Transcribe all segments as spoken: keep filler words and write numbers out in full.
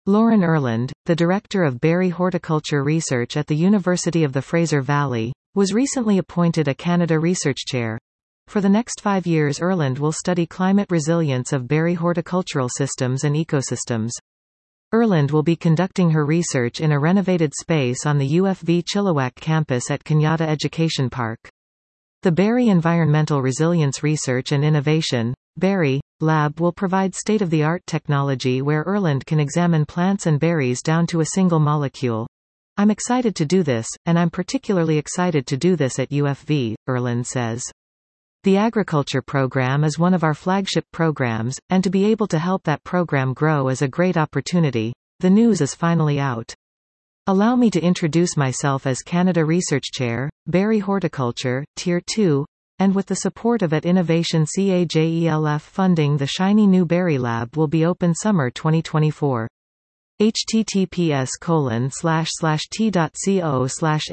Lauren Erland, the Director of Berry Horticulture Research at the University of the Fraser Valley, was recently appointed a Canada Research Chair. For the next five years Erland will study climate resilience of berry horticultural systems and ecosystems. Erland will be conducting her research in a renovated space on the U F V Chilliwack campus at Kenyatta Education Park. The Berry Environmental Resilience Research and Innovation Berry Lab will provide state-of-the-art technology where Erland can examine plants and berries down to a single molecule. I'm excited to do this, and I'm particularly excited to do this at U F V, Erland says. The agriculture program is one of our flagship programs, and to be able to help that program grow is a great opportunity. The news is finally out. Allow me to introduce myself as Canada Research Chair, Berry Horticulture, Tier two, and with the support of at Innovation CAJELF funding the shiny new Berry Lab will be open summer twenty twenty-four. https colon slash slash t.co slash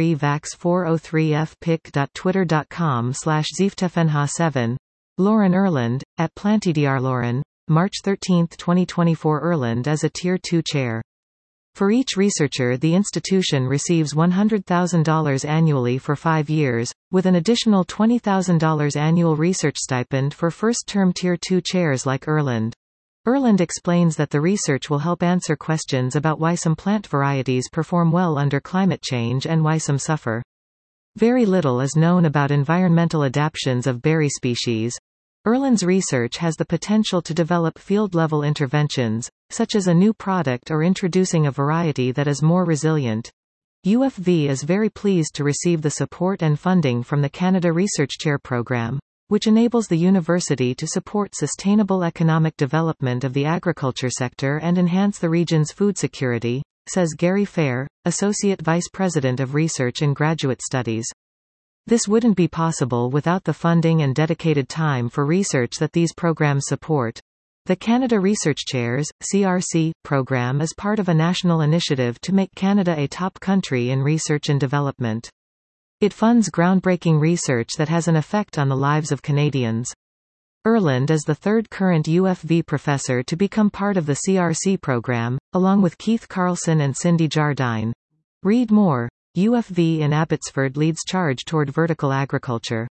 a3vax403fpic.twitter.com slash zieftefenha7. Lauren Erland, at Plantidr. Lauren, March thirteenth twenty twenty-four. Erland is a Tier two chair. For each researcher the institution receives one hundred thousand dollars annually for five years, with an additional twenty thousand dollars annual research stipend for first-term Tier two chairs like Erland. Erland explains that the research will help answer questions about why some plant varieties perform well under climate change and why some suffer. Very little is known about environmental adaptations of berry species. Erland's research has the potential to develop field-level interventions, such as a new product or introducing a variety that is more resilient. U F V is very pleased to receive the support and funding from the Canada Research Chair Program, which enables the university to support sustainable economic development of the agriculture sector and enhance the region's food security, says Gary Fair, Associate Vice President of Research and Graduate Studies. This wouldn't be possible without the funding and dedicated time for research that these programs support. The Canada Research Chairs, C R C, program is part of a national initiative to make Canada a top country in research and development. It funds groundbreaking research that has an effect on the lives of Canadians. Erland is the third current U F V professor to become part of the C R C program, along with Keith Carlson and Cindy Jardine. Read more. U F V in Abbotsford leads charge toward vertical agriculture.